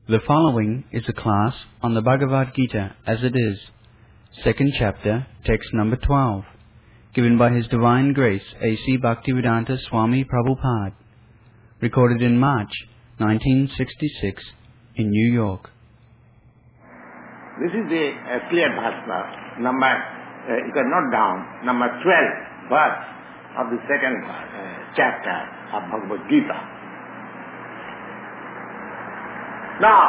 The following is a class on the Bhagavad Gita as it is, second chapter, text number 12, given by His Divine Grace A.C. Bhaktivedanta Swami Prabhupada, recorded in March 1966 in New York. This is the clear bhasma, number, you can note down, number 12 verse of the second chapter of Bhagavad Gita. Now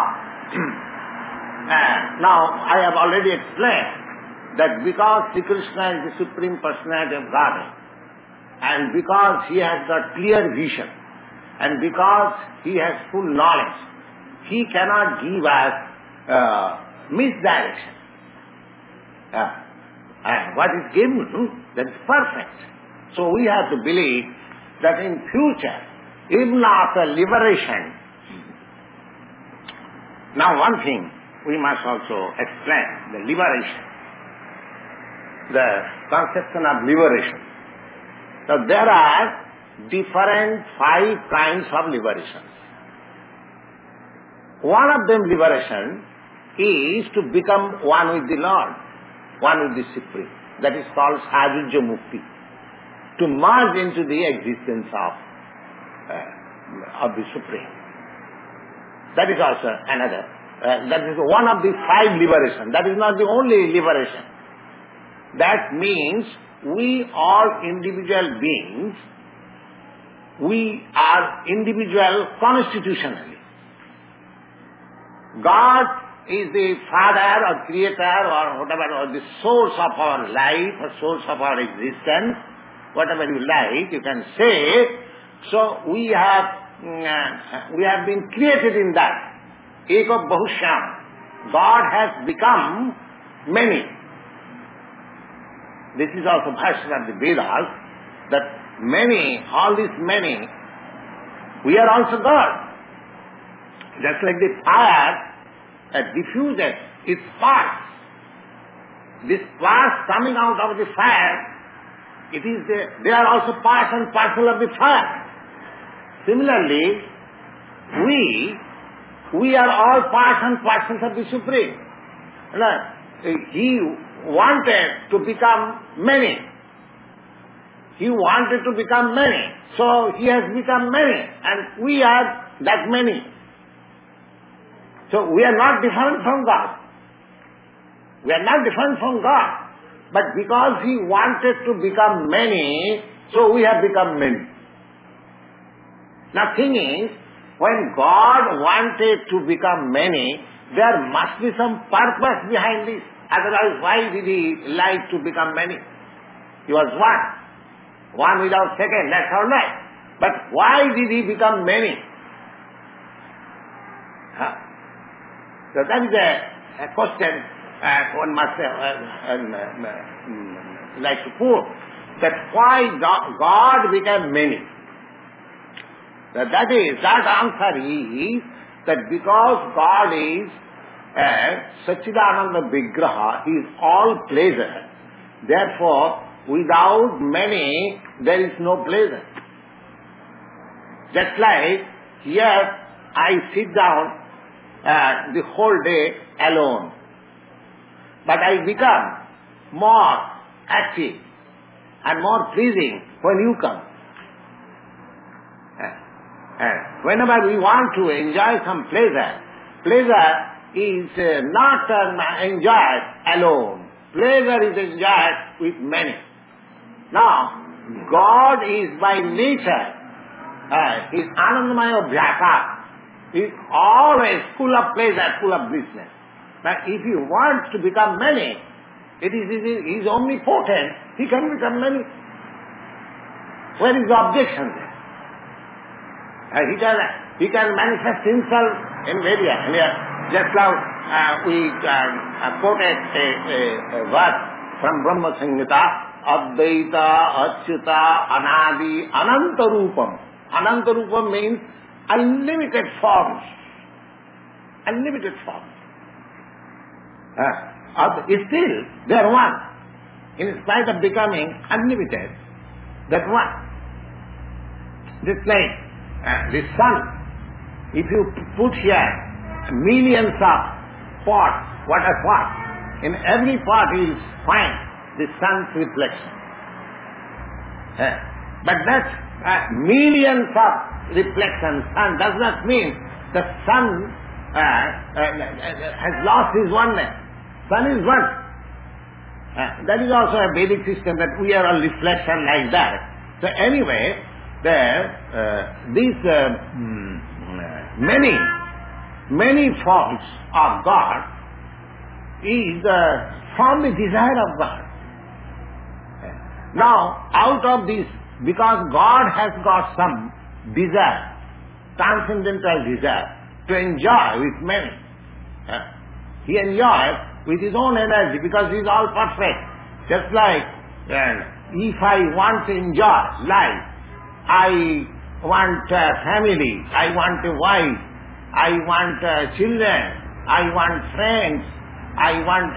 I have already explained that because Sri Krishna is the Supreme Personality of Godhead, and because He has got clear vision, and because He has full knowledge, He cannot give us misdirection. And what is given, that is perfect. So we have to believe that in future, even after liberation, now one thing we must also explain, the liberation, the conception of liberation. So there are different 5 kinds of liberation. One of them liberation is to become one with the Lord, one with the Supreme. That is called Sajujya Mukti. To merge into the existence of the Supreme. That is also another. That is one of the 5 liberation. That is not the only liberation. That means we are individual beings. We are individual constitutionally. God is the Father or Creator or whatever, or the source of our life or source of our existence, whatever you like, you can say. So we have been created in that. Eka Bahusham. God has become many. This is also version of the Vedas, that many, all these many, we are also God. Just like the fire diffuses its sparks. This sparks coming out of the fire, they are also part and parcel of the fire. Similarly, we are all parts and parcels of the Supreme. He wanted to become many. He wanted to become many. So He has become many. And we are that many. So we are not different from God. We are not different from God. But because He wanted to become many, so we have become many. Now thing is, when God wanted to become many, there must be some purpose behind this. Otherwise, why did He like to become many? He was one. One without second, that's all right. But why did He become many? So that is a question one must like to put. That why God became many? That answer is that because God is Satchidananda Vigraha, He is all pleasure. Therefore, without many, there is no pleasure. Just like here, I sit down the whole day alone. But I become more active and more pleasing when you come. Whenever we want to enjoy some pleasure is not enjoyed alone. Pleasure is enjoyed with many. Now, God is by nature, He is Anandamaya Vyaka. He is always full of pleasure, full of blissness. But if He wants to become many, He is omnipotent. He can become many. Where is the objection there? He can manifest Himself in various. Just now we quoted a verse from Brahma Samhita, Advaita, Achyuta, Anadi, Ananta Rupam. Ananta Rupam means unlimited forms. Unlimited forms. Still, they are one. In spite of becoming unlimited, that one. Just like the sun, if you put here millions of pots, water pots. In every pot you will find the sun's reflection. But that millions of reflections, sun does not mean the sun has lost his oneness. Sun is one. That is also a Vedic system, that we are a reflection like that. So anyway, these many faults of God is from the desire of God. Now, out of this, because God has got some desire, transcendental desire, to enjoy with many. He enjoys with his own energy because he is all perfect. Just like if I want to enjoy life, I want a family, I want a wife, I want children, I want friends, I want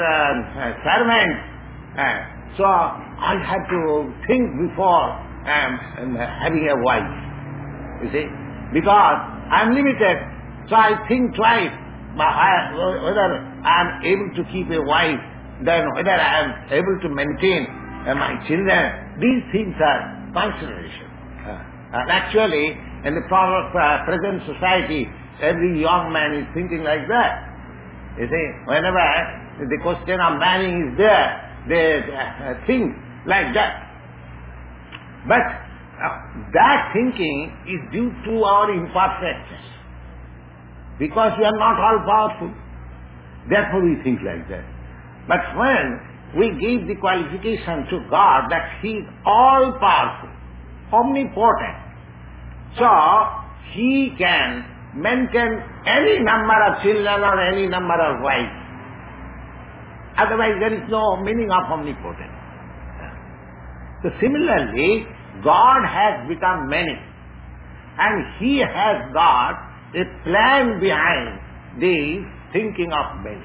servants. So I have to think before having a wife. You see, because I am limited, so I think twice whether I am able to keep a wife, then whether I am able to maintain my children. These things are consideration. And actually, in the present society, every young man is thinking like that. You see, whenever the question of marrying is there, they think like that. But that thinking is due to our imperfectness. Because we are not all powerful. Therefore we think like that. But when we give the qualification to God that He is all powerful, omnipotent, so He can maintain any number of children or any number of wives. Otherwise there is no meaning of omnipotent. So similarly, God has become many, and He has got a plan behind the thinking of many.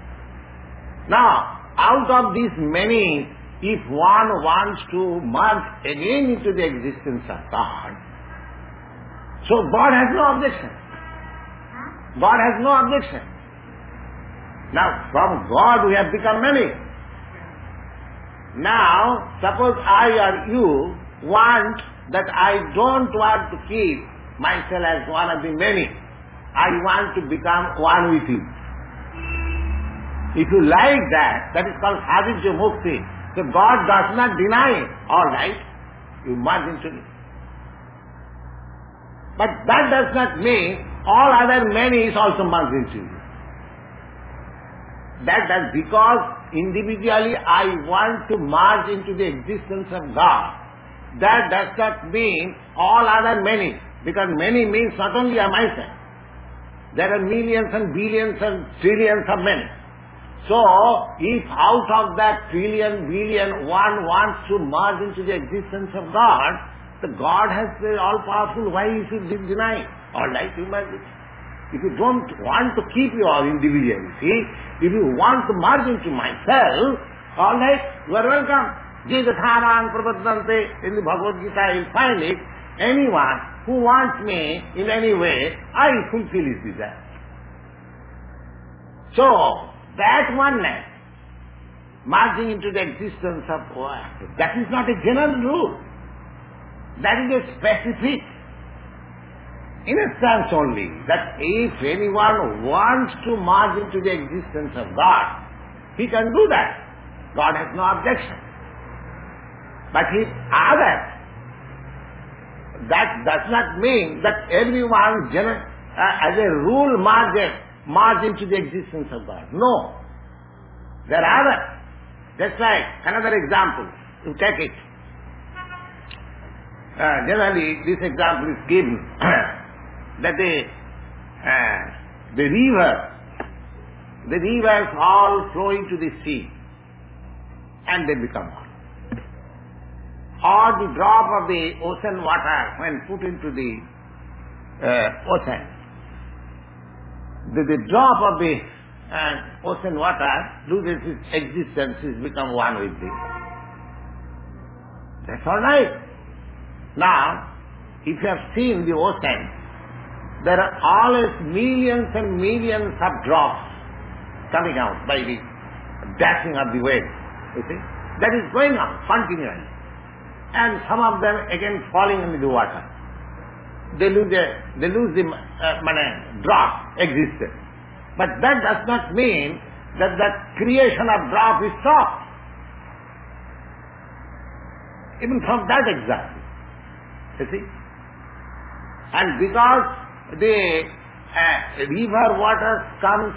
Now, out of these many, if one wants to merge again into the existence of God, so God has no objection. God has no objection. Now, from God we have become many. Now, suppose I or you want that I don't want to keep myself as one of the many. I want to become one with you. If you like that, that is called Sadhya Mukti. So God does not deny it. All right, you merge into it. But that does not mean all other many is also merged into you. That's because individually I want to merge into the existence of God. That does not mean all other many. Because many means not only myself. There are millions and billions and trillions of many. So, if out of that trillion, billion, one wants to merge into the existence of God, the God has the all-powerful, why you should deny? All right, you merge it. If you don't want to keep your individuality, if you want to merge into myself, all right, you are welcome. Jidathanan prapadante, in the Bhagavad Gita you will find it. Anyone who wants me in any way, I fulfill his desire. So, that oneness, merging into the existence of God, that is not a general rule. That is a specific instance only, that if anyone wants to merge into the existence of God, he can do that. God has no objection. But if others, that does not mean that everyone as a rule merge into the existence of God. No. There are others. Just like another example, you take it. Generally this example is given that the rivers all flow into the sea and they become one. Or the drop of the ocean water when put into the ocean. The drop of the ocean water loses its existence, is become one with it. That's all right. Now, if you have seen the ocean, there are always millions and millions of drops coming out by the dashing of the waves. You see? That is going on continually. And some of them again falling into the water. They lose the drop existence. But that does not mean that the creation of drop is stopped. Even from that example. You see? And because the river water comes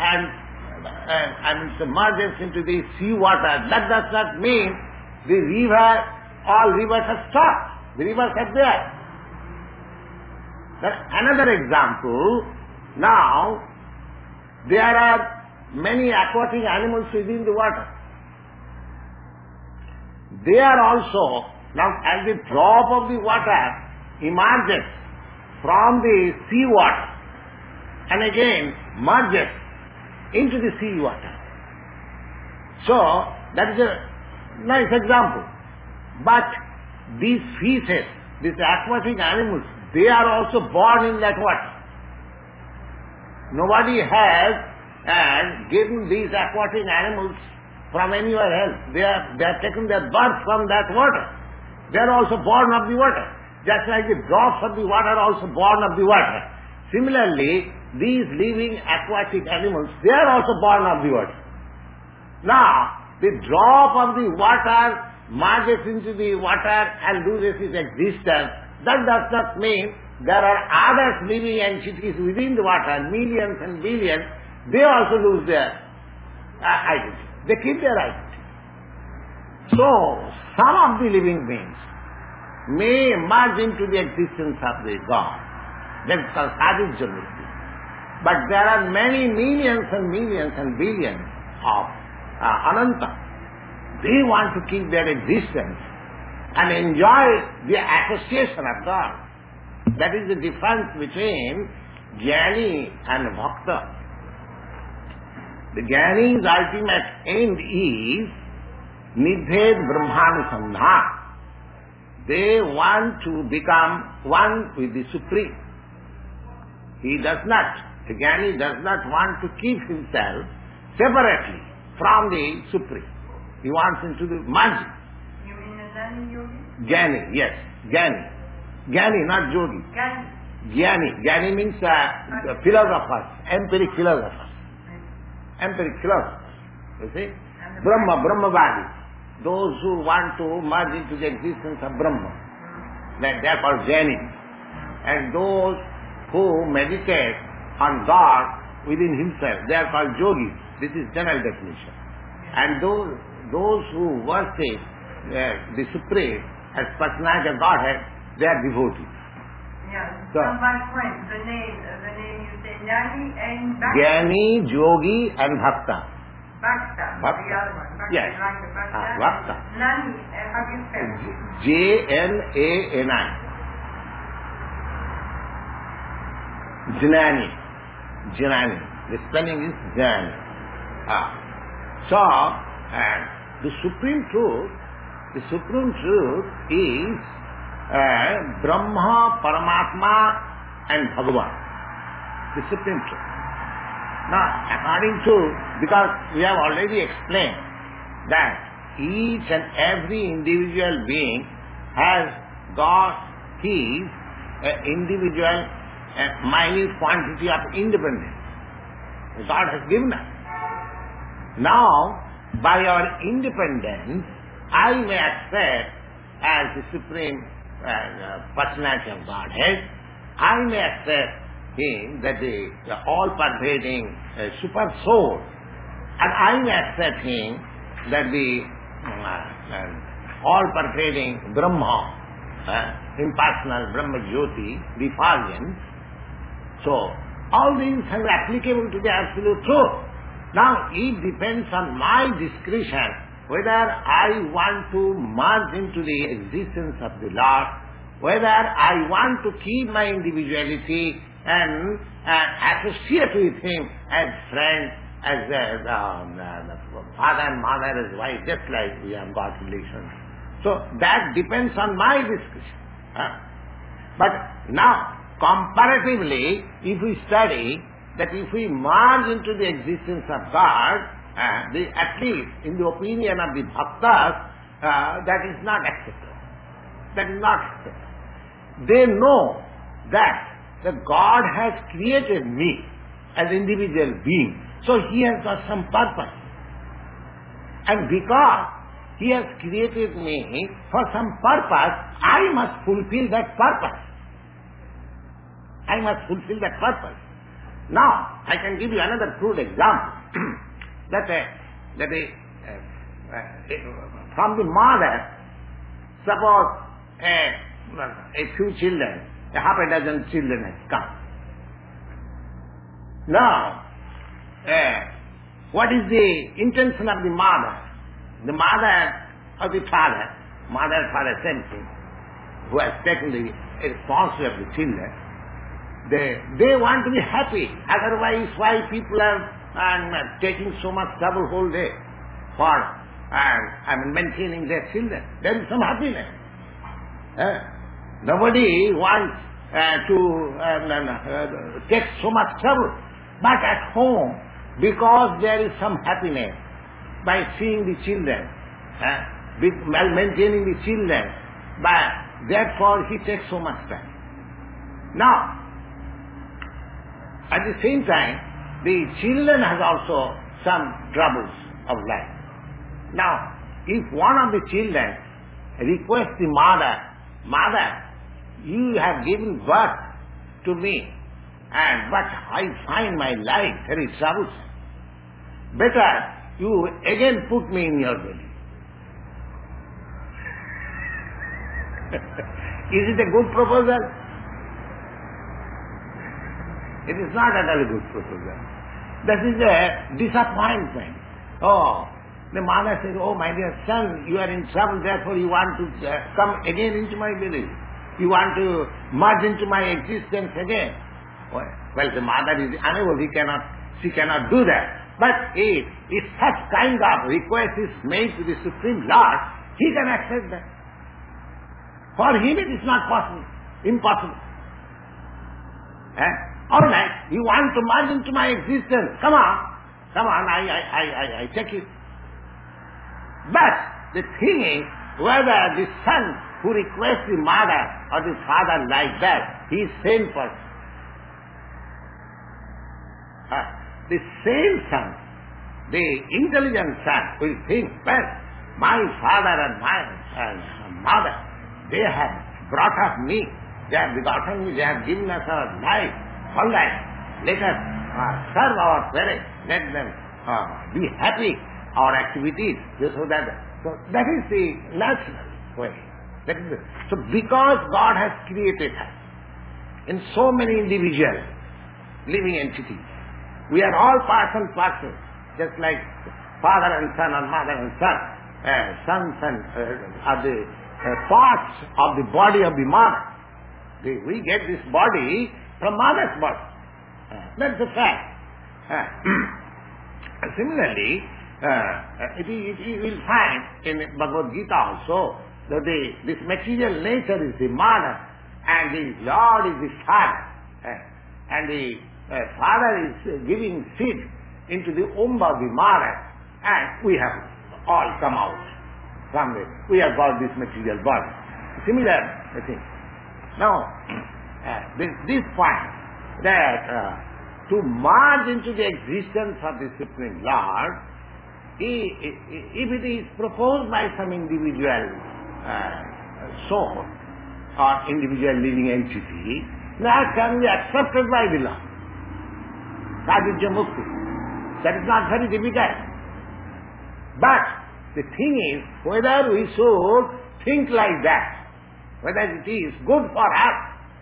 and submerges into the sea water, that does not mean all rivers have stopped. The rivers are there. Then another example, now there are many aquatic animals within the water. They are also, now as the drop of the water emerges from the sea water and again merges into the sea water. So, that is a nice example. But these fishes, these aquatic animals, they are also born in that water. Nobody has given these aquatic animals from anywhere else. They have taken their birth from that water. They are also born of the water. Just like the drops of the water are also born of the water. Similarly, these living aquatic animals, they are also born of the water. Now, the drop of the water merges into the water and loses its existence. That does not mean there are other living entities within the water, millions and billions. They also lose their identity. They keep their identity. So, some of the living beings may merge into the existence of the God. That is called sadhujya. But there are many millions and millions and billions of Ananta. They want to keep their existence and enjoy the association of God. That is the difference between Jnani and Bhakta. The Jnani's ultimate end is Nidhed Brahmanusandhan. They want to become one with the Supreme. He does not, the Jnani does not want to keep himself separately from the Supreme. He wants him to merge. You mean a Jnani yogi? Jnani, yes. Jnani. Jnani, not yogi. Jnani. Jnani means philosophers, empiric philosophers. Empiric philosophers. You see? Brahmavadi. Those who want to merge into the existence of Brahma. They are called Jnani. And those who meditate on God within himself, they are called yogis. This is general definition. And those who worship the Supreme as personality of Godhead, they are devotees. Yeah, so, my friend, the name you say Jnani and Bhakta. Jnani, Yogi and Bhakta. Bhakta. The other one. Bhakta, yes. Like the Bhakta. Bhakta. Jnani, how do you spell it? Jnani. Jnani. Jnani. The spelling is Jnani. So, the Supreme Truth is Brahma, Paramatma and Bhagavan. The Supreme Truth. Now, according to, because we have already explained that each and every individual being has got his individual minute quantity of independence. God has given us. Now, by our independence, I may accept as the Supreme Personality of Godhead, I may accept Him that the all-pervading Super Soul, and I may accept Him that the all-pervading Brahma, impersonal Brahma Jyoti, the effulgence. So, all these are applicable to the Absolute Truth. Now, it depends on my discretion whether I want to merge into the existence of the Lord, whether I want to keep my individuality and associate with Him as friends, as father and mother, as wife, just like we have got relations. So, that depends on my discretion. But now, comparatively, if we study that if we merge into the existence of God, at least in the opinion of the bhaktas, that is not acceptable. That is not acceptable. They know that God has created me as an individual being, so He has got some purpose. And because He has created me for some purpose, I must fulfill that purpose. I must fulfill that purpose. Now, I can give you another crude example. From the mother, suppose a few children, half a dozen children have come. Now, what is the intention of the mother? The mother or the father, mother and father same thing, who has taken the responsibility of the children, they want to be happy. Otherwise, why people are taking so much trouble whole day for maintaining their children? There is some happiness. Nobody wants to take so much trouble. But at home, because there is some happiness by seeing the children, by maintaining the children, but therefore he takes so much time. Now, at the same time, the children has also some troubles of life. Now, if one of the children requests the mother, you have given birth to me, but I find my life very troublesome. Better you again put me in your belly. Is it a good proposal? It is not at all a good proposal. That is a disappointment. Oh, the mother says, oh my dear son, you are in trouble, therefore you want to come again into my belly. You want to merge into my existence again. Well, the mother is unable, she cannot do that. But if such kind of request is made to the Supreme Lord, He can accept that. For Him it is not possible, impossible. All right, you want to merge into my existence. Come on, I take it. But the thing is, whether the son who requests the mother or the father like that, he is same person. The same son, the intelligent son, will think, well, my father and my mother, they have brought up me, they have begotten me, they have given us our life. All right, let us serve our parents, let them be happy, our activities, so that is the natural way. So because God has created us in so many individual living entities, we are all parts and parcels, just like father and son or mother and son. Sons and are the parts of the body of the mother. We get this body from mother's body. That's a fact. Similarly, you will find in Bhagavad Gita also that this material nature is the mother and the Lord is the father. And the father is giving seed into the womb of the mother, and we have all come out from it. We have got this material body. Similar thing. Now, this point that to merge into the existence of the Supreme Lord, if it is proposed by some individual soul or individual living entity, that can be accepted by the Lord. Sadhujya Mukti. That is not very difficult. But the thing is, whether we should think like that, whether it is good for us,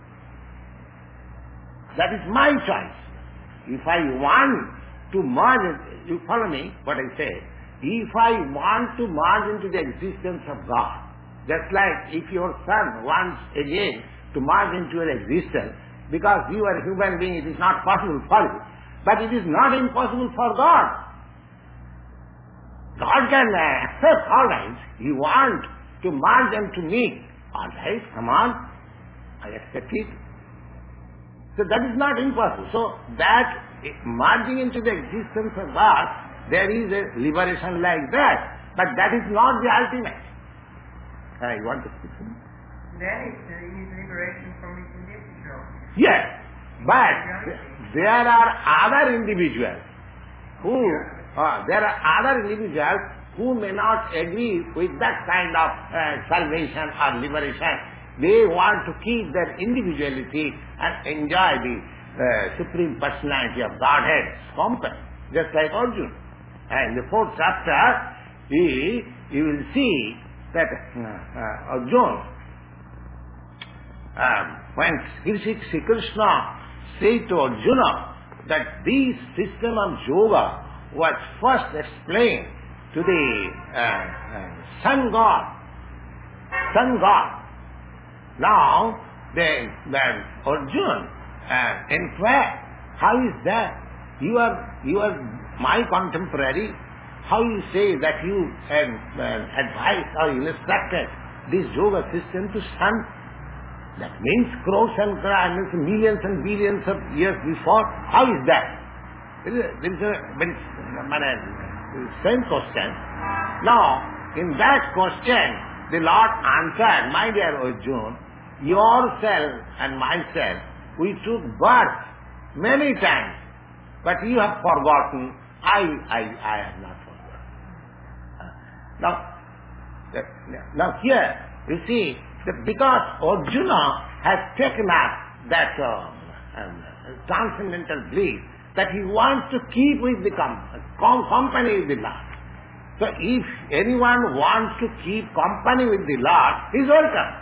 that is my choice. If I want to merge, you follow me what I say? If I want to merge into the existence of God, just like if your son wants again to merge into your existence, because you are a human being, it is not possible for you. But it is not impossible for God. God can accept, all right, you want to merge into me. All right, come on, I accept it. So that is not impossible. So that merging into the existence of God, there is a liberation like that. But that is not the ultimate. You want to speak something? Then it's his liberation from his individual. Yes, but there are other individuals who may not agree with that kind of salvation or liberation. They want to keep their individuality and enjoy the Supreme Personality of Godhead's company, just like Arjuna. And in the 4th chapter, you will see that Arjuna, when Sri Krishna said to Arjuna that this system of yoga was first explained to the sun god. Now, Arjuna inquired, how is that? You are my contemporary. How you say that you advise or instructed this yoga system to sun? That means crores and millions and billions of years before. How is that? There is a very same question. Now, in that question, the Lord answered, my dear Arjuna, yourself and myself, we took birth many times, but you have forgotten. I have not forgotten. Now here, you see, that because Arjuna has taken up that transcendental belief, that he wants to keep with the company with the Lord. So if anyone wants to keep company with the Lord, he is welcome.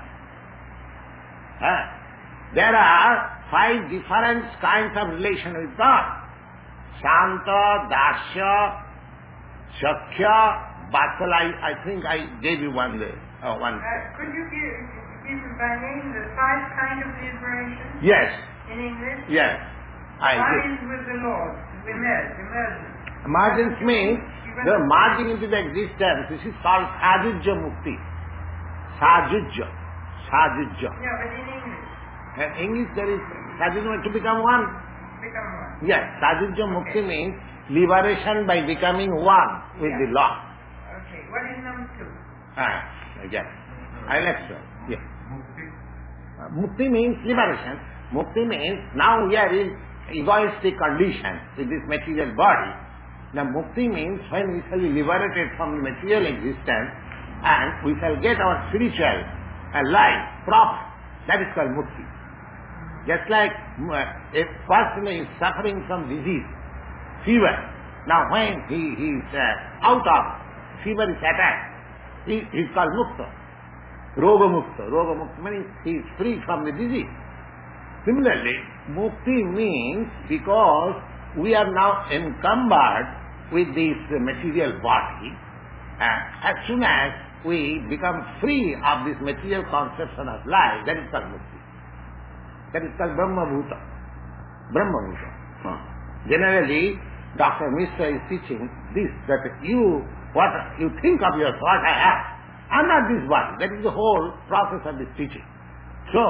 There are 5 different kinds of relation with God. Shanta, Dasya, Shakya, Vatsalya. I think I gave you one day. Could you give by name the 5 kinds of liberation? Yes. In English? Yes. One is with the Lord, emergence. Emergence means the merging into the existence. This is called Sajujya Mukti. Sajujya. Yeah, but in English? In English there is Sajujya to become one. Become one. Yes, Sajujya Mukti means liberation by becoming one with the Lord. Okay, what is number 2? Yes. I'll explain. Yes. Mukti means liberation. Mukti means now we are in egoistic condition with this material body. Now mukti means when we shall be liberated from the material existence and we shall get our spiritual life proper. That is called mukti. Just like a person is suffering from disease, fever. Now when he is out of fever is attacked, he is called mukta. Roga mukta. Roga mukta means he is free from the disease. Similarly, mukti means because we are now encumbered with this material body, as soon as we become free of this material conception of life, that is called mukti. That is called Brahma Bhuta. Brahma Bhuta. Generally, Dr. Mishra is teaching this, that what you think of yourself, what I am. I am not this body. That is the whole process of this teaching. So,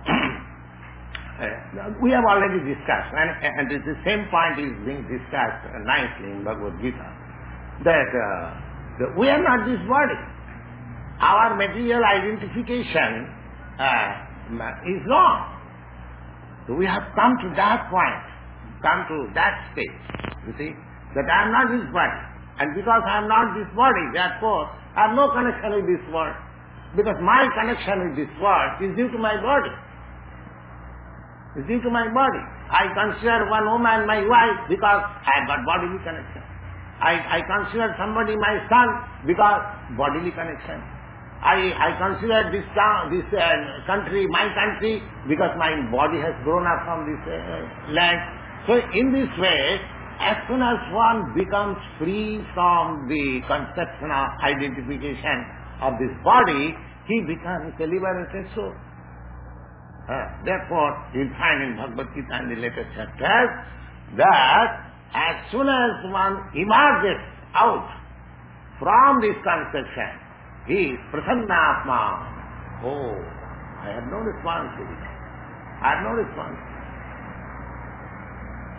we have already discussed, and the same point is being discussed nicely in Bhagavad Gita, that we are not this body. Our material identification is wrong. So we have come to that point, come to that stage, you see, that I am not this body. And because I am not this body, therefore, I have no connection with this world. Because my connection with this world is due to my body. It's due to my body. I consider one woman my wife because I have got bodily connection. I consider somebody my son because bodily connection. I consider this town, this country, my country because my body has grown up from this land. So in this way, as soon as one becomes free from the conception of identification of this body, he becomes a liberated soul. Therefore, you will find in Bhagavad Gita in the later chapters that as soon as one emerges out from this conception, he is Prasanna-atma. Oh, I have no responsibility. I have no responsibility.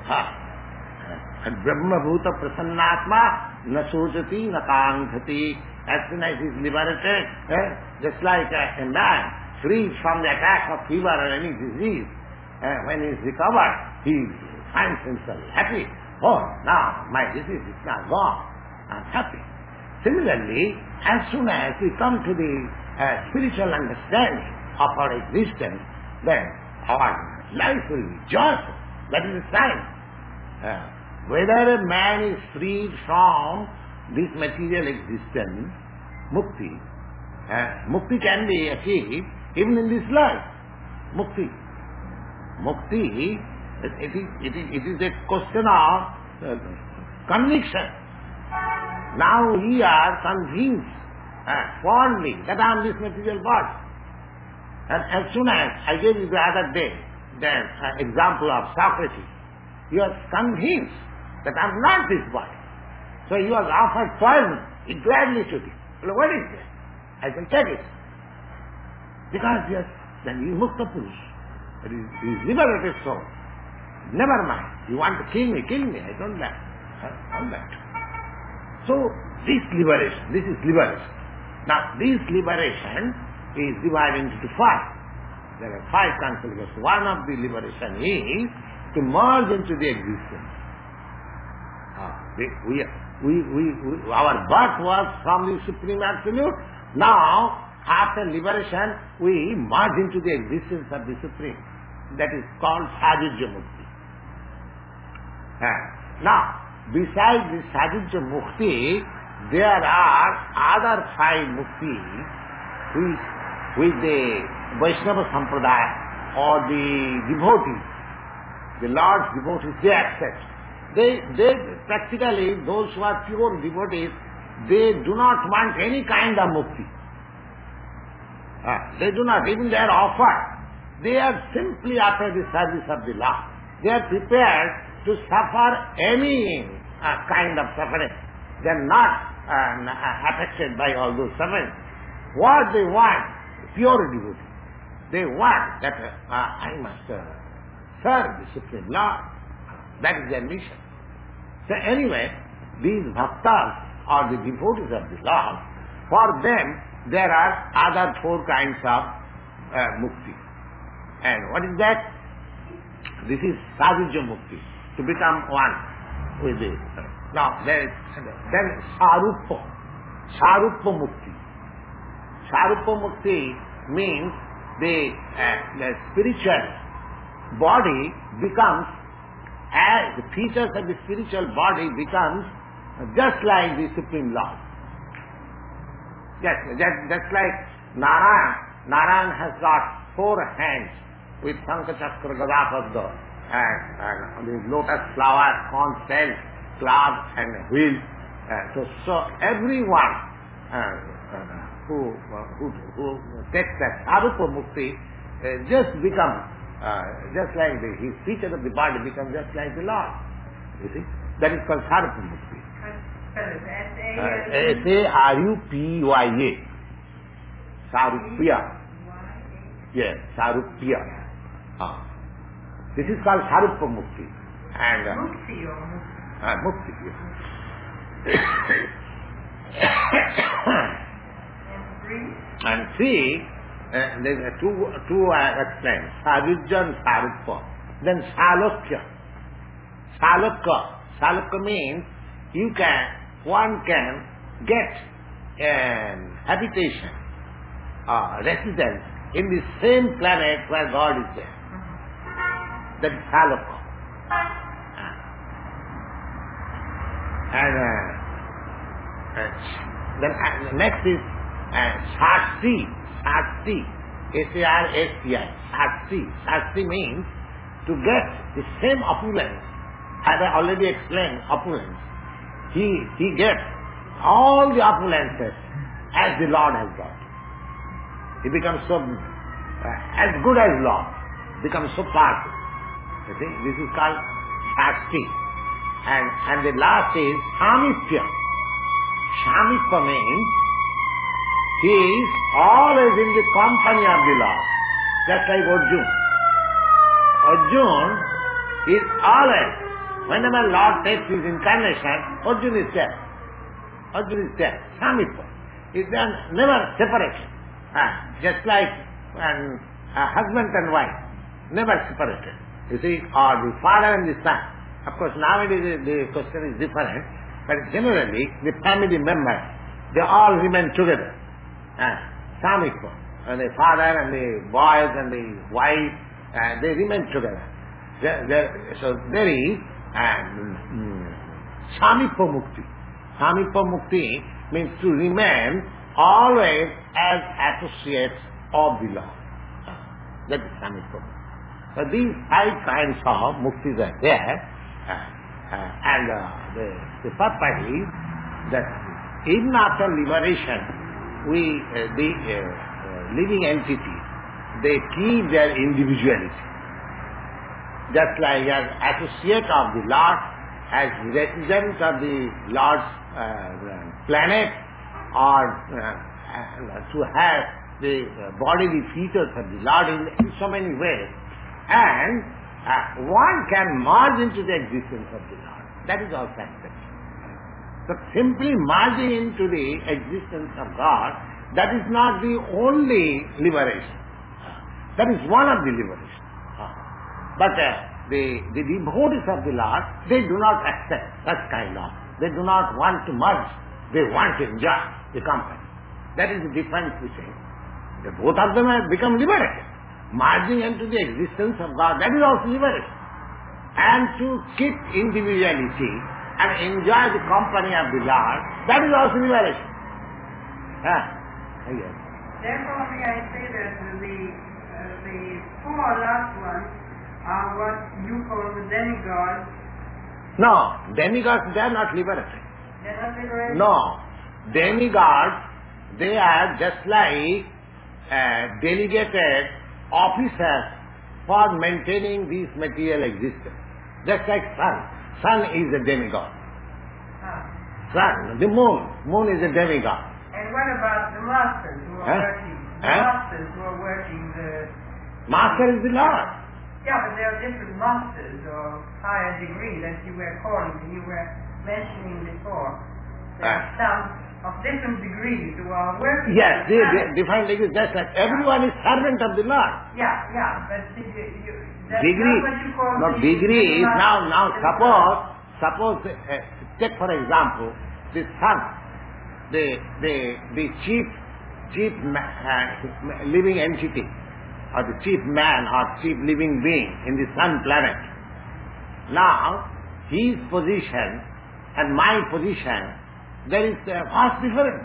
And Brahma Bhuta Prasannatma na sochati na kaanghati. As soon as he is liberated, just like a man freed from the attack of fever or any disease, when he is recovered, he finds himself happy. Oh, now my disease is now gone. I am happy. Similarly, as soon as we come to the spiritual understanding of our existence, then our life will be joyful. That is the sign. Whether a man is freed from this material existence, mukti, mukti can be achieved even in this life. Mukti, it is a question of conviction. Now we are convinced fondly that I am this material body. And as soon as I gave you the other day the example of Socrates, you are convinced that I am not this body. So he was offered poison, he gladly took it. Well, what is this? I can take it. Because yes, then he is Mukta Purush. He is liberated soul. Never mind. You want to kill me, I don't like. All that. So this is liberation. Now this liberation is divided into five. There are five consequences. One of the liberation is to merge into the existence. Our birth was from the Supreme Absolute. Now, after liberation, we merge into the existence of the Supreme. That is called Sajujya Mukti. Now, besides the Sajujya Mukti, there are other five Muktis which the Vaishnava Sampradaya or the devotees, the Lord's devotees, they accept. They practically, those who are pure devotees, they do not want any kind of mukti. They do not, even they are offered. They are simply after the service of the Lord. They are prepared to suffer any kind of suffering. They are not affected by all those sufferings. What they want, pure devotee. They want that I must serve the Supreme Lord. That is their mission. So anyway, these bhaktas or the devotees of the Lord, for them there are other four kinds of mukti. And what is that? This is Sajujya Mukti, to become one with it. Now then Saruppa Mukti. Saruppa Mukti means the spiritual body becomes, as the features of the spiritual body becomes just like the Supreme Lord. Yes, just like Narayan. Narayan has got four hands with Shankha Chakra Gada Padma and the lotus flower, corn shell, club and wheel. So everyone who takes that Saruppa Mukti just becomes just like his feature of the body becomes just like the Lord. You see? That is called Saruppa Mukti. S-A-R-U-P-Y-A. Sarupya. Yes, Sarupya. This is called Saruppa Mukti. And Mukti or Mukti? Mukti, yes. And three, there are two explained. Sajujya and Saruppa. Then Salokya. Salokya means one can get habitation, residence in the same planet where God is there. That is Salokya. And then next is Shasti. Shasti. S-A-R-S-T-I. Shasti. Shasti means to get the same opulence. As I already explained, opulence. He gets all the opulences as the Lord has got. He becomes so as good as Lord. Becomes so powerful. You see, this is called Shasti. And the last is Samipya. Samipya means he is always in the company of the Lord. Just like Arjuna. Arjuna is always Whenever Lord takes his incarnation, Arjuna is there. Arjuna is there. Samippa. They are never separated. Just like a husband and wife, never separated. You see, or the father and the son. Of course, nowadays the question is different, but generally the family members, they all remain together. Samippa. And the father and the boys and the wife, they remain together. So there is Samippa Mukti. Samippa Mukti means to remain always as associates of the Lord. That is Samippa Mukti. So these 5 kinds of muktis are there, and the purpose is that even after liberation, the living entities, they keep their individuality. Just like as associate of the Lord, as resident of the Lord's planet, or to have the bodily features of the Lord in so many ways. And one can merge into the existence of the Lord. That is also accepted. So simply merging into the existence of God, that is not the only liberation. That is one of the liberations. But the devotees of the Lord, they do not accept such kind of. They do not want to merge. They want to enjoy the company. That is the difference between. Both of them have become liberated. Merging into the existence of God, that is also liberation. And to keep individuality and enjoy the company of the Lord, that is also liberation. Yes. Therefore, may I say that the 4 last ones are what you call the demigods. No, demigods, they are not liberated. They are not liberated? No. Demigods, they are just like delegated officers for maintaining this material existence. Just like sun. Sun is a demigod. Sun, the moon. Moon is a demigod. And what about the masters who are working? The masters who are working the... Master is the Lord. Yeah, but there are different masters of higher degree that you were calling, you were mentioning before. There are some of different degrees who are working. Yes, different degrees. That's like everyone is servant of the Lord. Yeah, but that's degree. Not what you call no, degree is now suppose take for example the sun, the chief living entity, or the chief man or chief living being in the sun planet. Now his position and my position, there is a vast difference.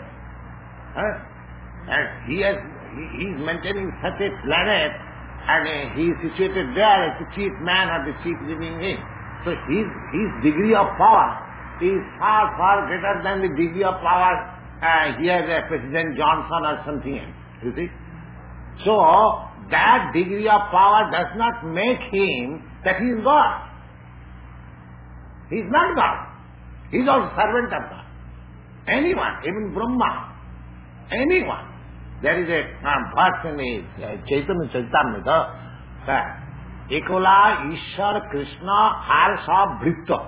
And he is maintaining such a planet, and he is situated there as the chief man or the chief living being. So his degree of power is far, far greater than the degree of power here President Johnson or something else. You see? So that degree of power does not make him that he is God. He is not God. He is also servant of God. Anyone, even Brahma, anyone. There is a verse in the Chaitanya Charitamrita, Ekola Ishwar Krishna Arsa Bhritya.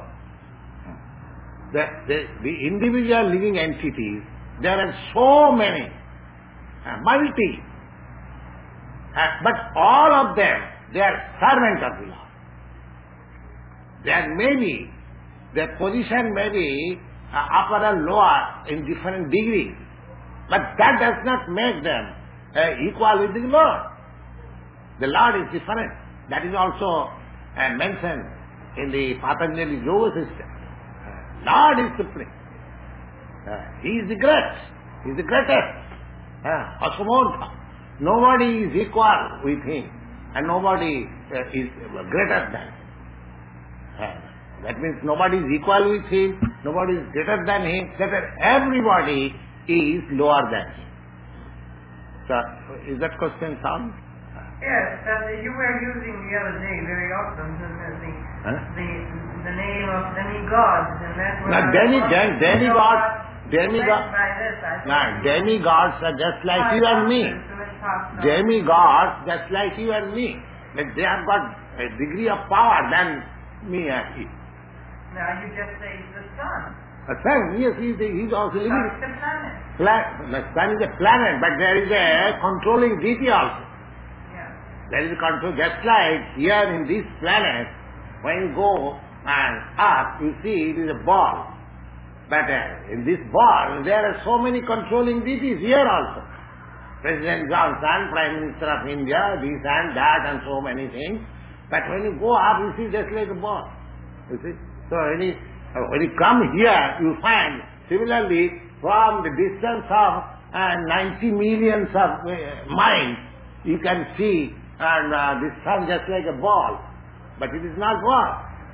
The individual living entities, there are so many, multi, but all of them, they are servants of the Lord. There may be, their position may be upper or lower in different degrees, but that does not make them equal with the Lord. The Lord is different. That is also mentioned in the Patanjali Yoga system. Lord is supreme. He is the great. He is the greatest. Asamanta. Nobody is equal with him, and nobody is greater than him. That means nobody is equal with him, nobody is greater than him, everybody is lower than him. So, is that question sound? Yes, you were using the other day very often the name of demigods, and that's what demigods are just like you and me. Demigods just like you and me. But they have got a degree of power than me and he. Now you just say it's the sun. A sun, yes, he's also living. It's the planet. The sun is a planet, but there is a controlling deity also. Yeah. There is a control, just like here in this planet, when you go and up, you see it is a ball. But in this ball, there are so many controlling deities here also. President Johnson, Prime Minister of India, this and that and so many things. But when you go up, you see just like a ball. You see? So when you come here, you find, similarly, from the distance of 90 millions of miles, you can see the sun just like a ball. But it is not ball.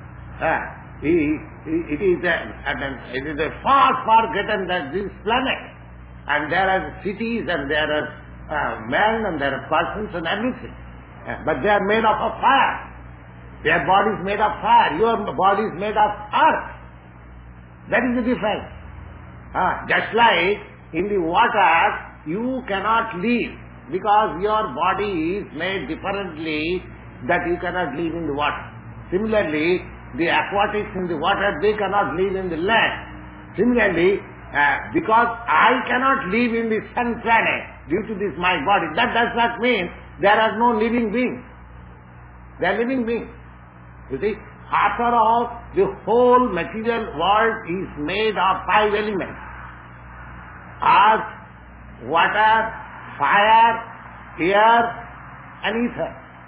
It is a far, far greater than this planet. And there are cities and there are men and there are persons and everything. But they are made of fire. Their body is made of fire. Your body is made of earth. That is the difference. Just like in the water, you cannot live because your body is made differently that you cannot live in the water. Similarly, the aquatics in the water, they cannot live in the land. Similarly, because I cannot live in the sun planet due to this my body, that does not mean there are no living beings. They are living beings. You see, after all, the whole material world is made of 5 elements. Earth, water, fire, air and ether.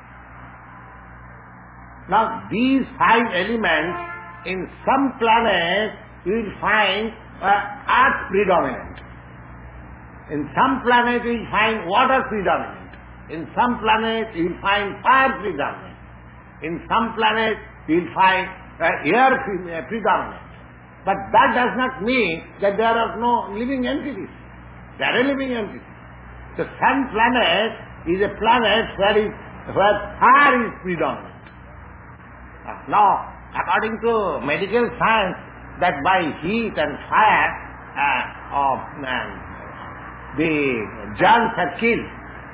Now these 5 elements, in some planets you will find earth predominant. In some planets you will find water predominant. In some planets you will find fire predominant. In some planets you will find air predominant. But that does not mean that there are no living entities. There are living entities. The sun planet is a planet where fire is predominant. Now, according to medical science, that by heat and fire, the germs are killed.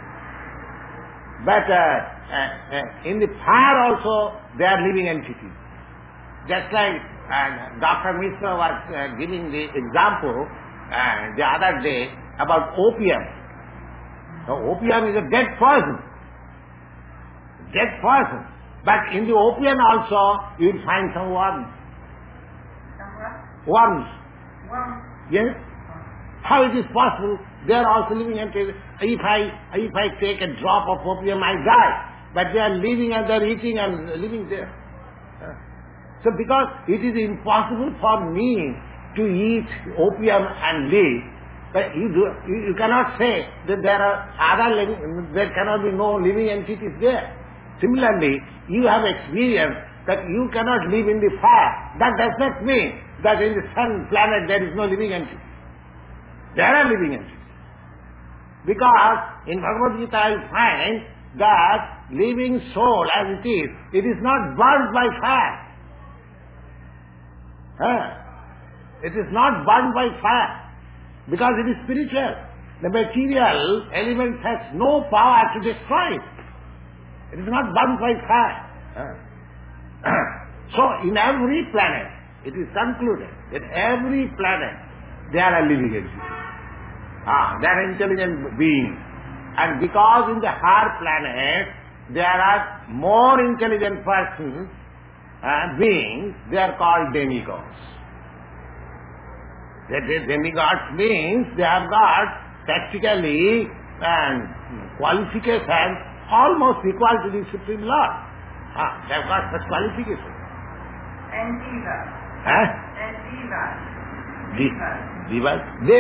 But in the fire also, they are living entities. Just like Dr. Mishra was giving the example the other day about opium. Now, opium is a dead poison. Dead poison. But in the opium also, you will find some worms. Worms. Yes? How it is possible? They are also living entities. If I take a drop of opium, I die. But they are living and they are eating and living there. So because it is impossible for me to eat opium and live, but you cannot say that there cannot be no living entities there. Similarly, you have experienced that you cannot live in the fire. That does not mean that in the sun planet there is no living entity. There are living entities. Because in Bhagavad Gita you find that living soul as it is not burned by fire. It is not burned by fire because it is spiritual. The material element has no power to destroy it. It is not burned by fire. So in every planet, it is concluded that every planet there are living entities. There are intelligent beings. And because in the higher planet there are more intelligent persons, beings, they are called demigods. The demigods means they have got practically qualifications almost equal to the Supreme Lord. They have got such qualifications. And divas. And divas.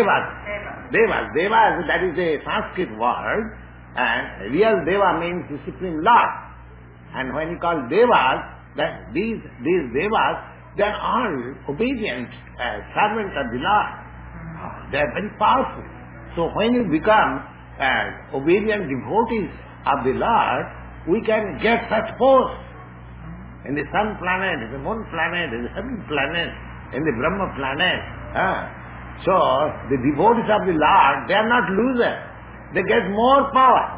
Devas, that is a Sanskrit word, and real Deva means the Supreme Lord. And when you call Devas, that these Devas, they are all obedient servants of the Lord. They are very powerful. So when you become obedient devotees of the Lord, we can get such posts. In the sun planet, in the moon planet, in the heaven planet, in the Brahma planet. So the devotees of the Lord, they are not losers. They get more power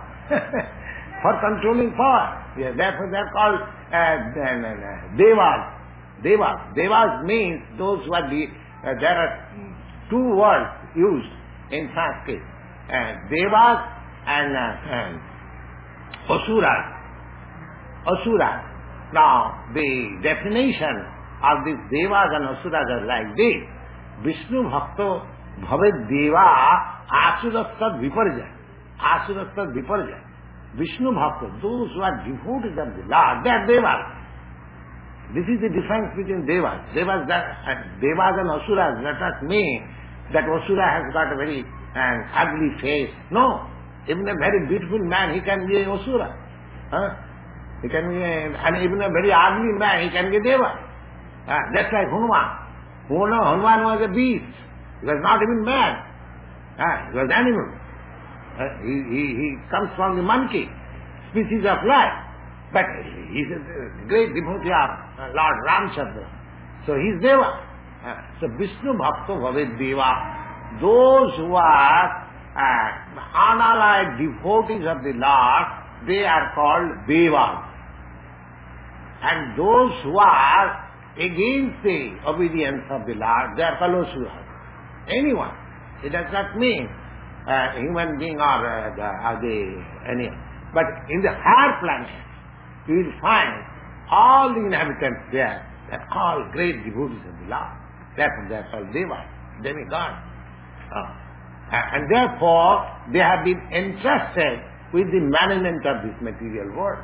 for controlling power. Yeah, therefore they are called Devas. Devas. Devas means those who are there are two words used in Sanskrit. Devas and Asuras. Asuras. Now, the definition of these Devas and Asuras are like this. Vishnu Bhakto Bhavet Deva Asurastad Viparja. Asurastad Viparja. Vishnu Bhakta, those who are devotees of the Lord, they are Devas. This is the difference between Devas. Devas and Asuras does not mean that Asura has got a very ugly face. No. Even a very beautiful man, he can be an Asura. He can be and even a very ugly man, he can be a Deva. Just like Hanuman. Hanuman was a beast. He was not even man. He was animal. He comes from the monkey species of life. But he is a great devotee of Lord Ramchandra. So he is Deva. So Vishnu Bhakta Bhavet Deva. Those who are unallied devotees of the Lord, they are called Devas. And those who are against the obedience of the Lord, they are called Asuras. Anyone. It does not mean human being or anyone. But in the higher planet, you will find all the inhabitants there, they are called great devotees of the Lord. Therefore they are called Devas, demigods. And therefore they have been entrusted with the management of this material world.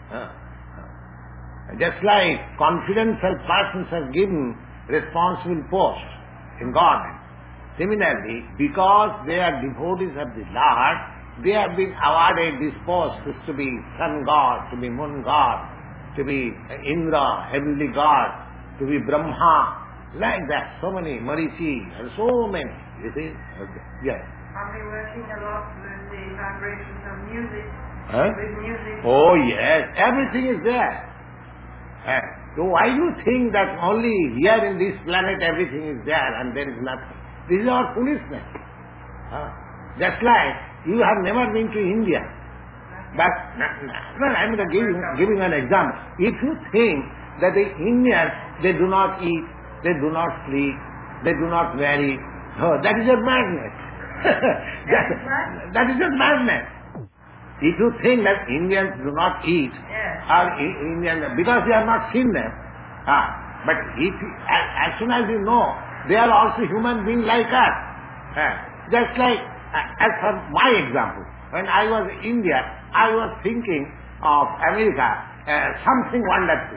Just like confidential persons are given responsible posts in government, similarly, because they are devotees of the Lord, they have been awarded these posts to be sun god, to be moon god, to be Indra, heavenly god, to be Brahma, like that. So many, Marichi, and so many. You see? Yes. Are they working a lot with the vibrations of music? With music? Oh yes, everything is there. So why you think that only here in this planet everything is there and there is nothing? This is our foolishness. Just like you have never been to India. But I am giving an example. If you think that the Indians, they do not eat, they do not sleep, they do not marry, that is just madness. That is just madness. If you think that Indians do not eat, or Indians, because you have not seen them, but as soon as you know, they are also human beings like us. Just like, as for my example, when I was in India, I was thinking of America, something wonderful.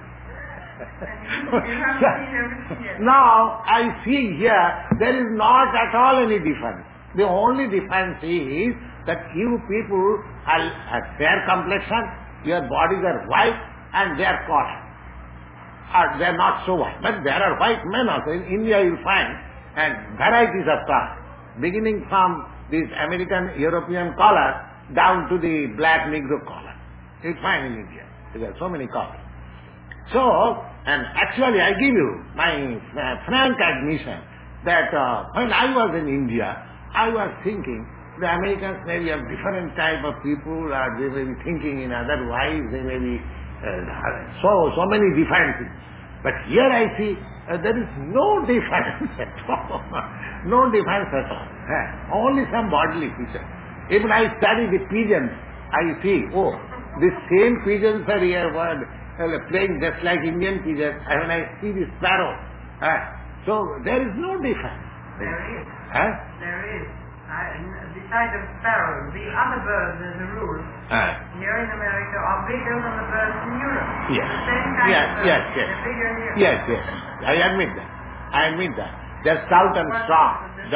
Now I see here, there is not at all any difference. The only difference is that you people have fair complexion, your bodies are white, and they are colored. Or they are not so white. But there are white men also. In India you will find varieties of color, beginning from this American, European color down to the black Negro color. You will find in India. There are so many colors. So, and actually I give you my frank admission that when I was in India, I was thinking the Americans may be a different type of people, or they may be thinking in other ways, they may be so many different things. But here I see there is no difference at all. No difference at all. Only some bodily features. Even I study the pigeons, I see, the same pigeons are here playing just like Indian pigeons, and when I see the sparrow. So there is no difference. There is. There is. Besides the sparrow, the other birds, as a rule, here in America are bigger than the birds in Europe. Yes. The same kind of birds. Yes. They're bigger in Europe. Yes. I admit that. They're stout and strong.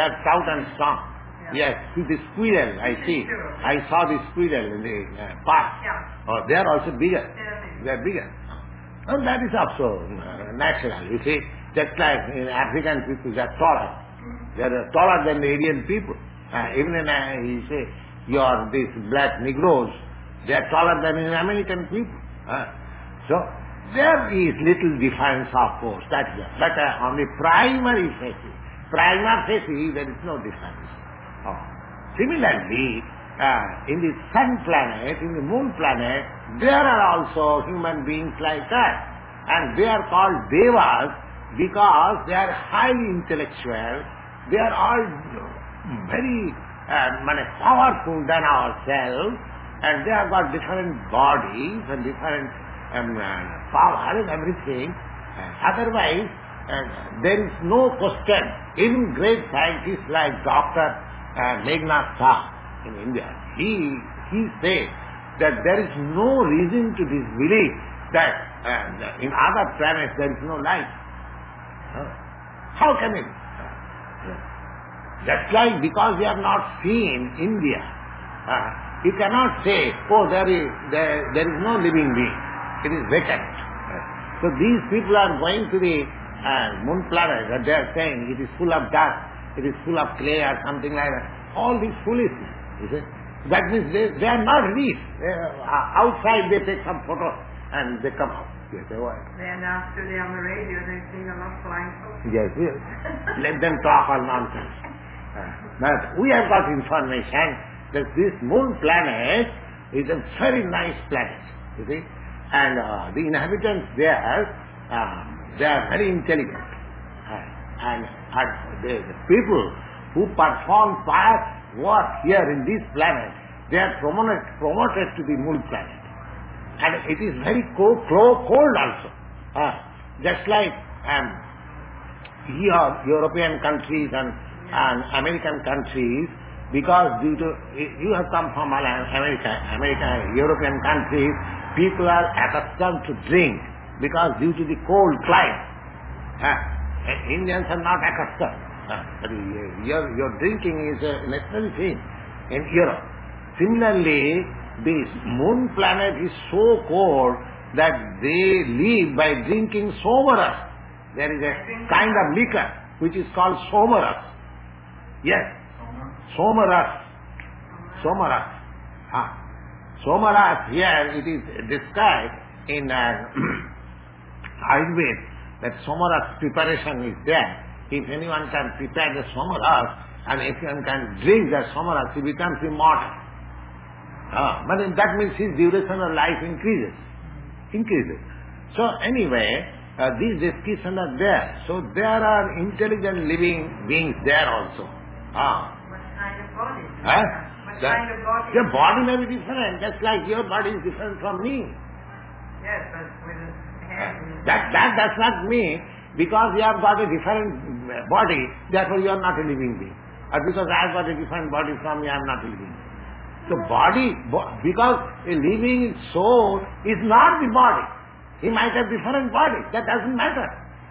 Yes. See the squirrel, I see. I saw the squirrel in the park. Yeah. They are also bigger. They are bigger. And that is also natural, you see. Just like in African people, they are taller. They are taller than the Indian people. Even in, you say, these black Negroes, they are taller than in American people. So, there is little difference, of course, that is there. But on the primary facies, there is no difference. Similarly, in the sun planet, in the moon planet, there are also human beings like us. And they are called Devas because they are highly intellectual. They are all very powerful than ourselves, and they have got different bodies and different power and everything. Otherwise, there is no question. Even great scientists like Dr. Meghnad Shah in India, he says that there is no reason to disbelieve that in other planets there is no life. How can it? Just like because we have not seen India, you cannot say, oh, there is no living being. It is vacant. So these people are going to the moon planet, and they are saying it is full of dust, it is full of clay or something like that. All this foolishness, you see. That means they are not rich. Outside they take some photo and they come out. Yes, they are now today on the radio, they sing a lot flying fox. Yes. Let them talk all nonsense. But we have got information that this moon planet is a very nice planet, you see. And the inhabitants there, they are very intelligent. And the people who perform pious work here in this planet, they are promoted to the moon planet. And it is very cold also. Just like European countries and American countries, because due to, you have come from European countries, people are accustomed to drink because due to the cold climate. Indians are not accustomed. But your drinking is a necessary thing in Europe. Similarly, this moon planet is so cold that they live by drinking somaras. There is a kind of liquor which is called somaras. Yes, somaras. Somaras, here it is described in Ayurveda that somaras preparation is there. If anyone can prepare the somaras and if anyone can drink the somaras, he becomes immortal. But that means his duration of life increases. So anyway, these descriptions are there. So there are intelligent living beings there also. What kind of body? What kind of body? Your body may be different, just like your body is different from me. Yes, but with a head. That does not mean because you have got a different body, therefore you are not a living being. Or because I have got a different body from you, I am not a living being. So body, because a living soul is not the body. He might have different body. That doesn't matter.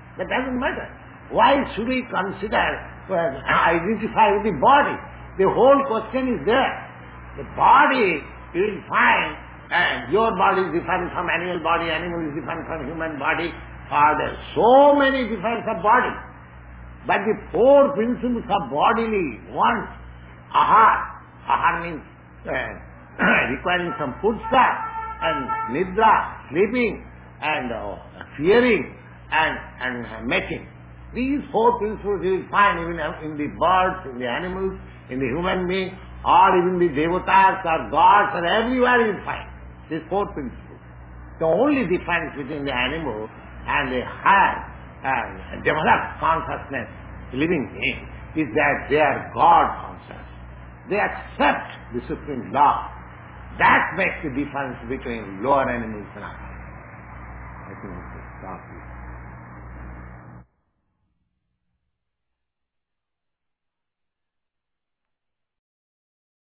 Why should we consider, identify with the body? The whole question is there. The body, you will find, and your body is different from animal body, animal is different from human body. There are so many different of body. But the four principles of bodily wants, ahar means requiring some food stuff, and nidra, sleeping, and fearing, and mating. These four principles you will find even in the birds, in the animals, in the human being, or even the devatas or gods, or everywhere you will find these four principles. The only difference between the animal and the higher developed consciousness, living being, is that they are God conscious. They accept the supreme law. That makes the difference between lower animals and us. I think we should stop here.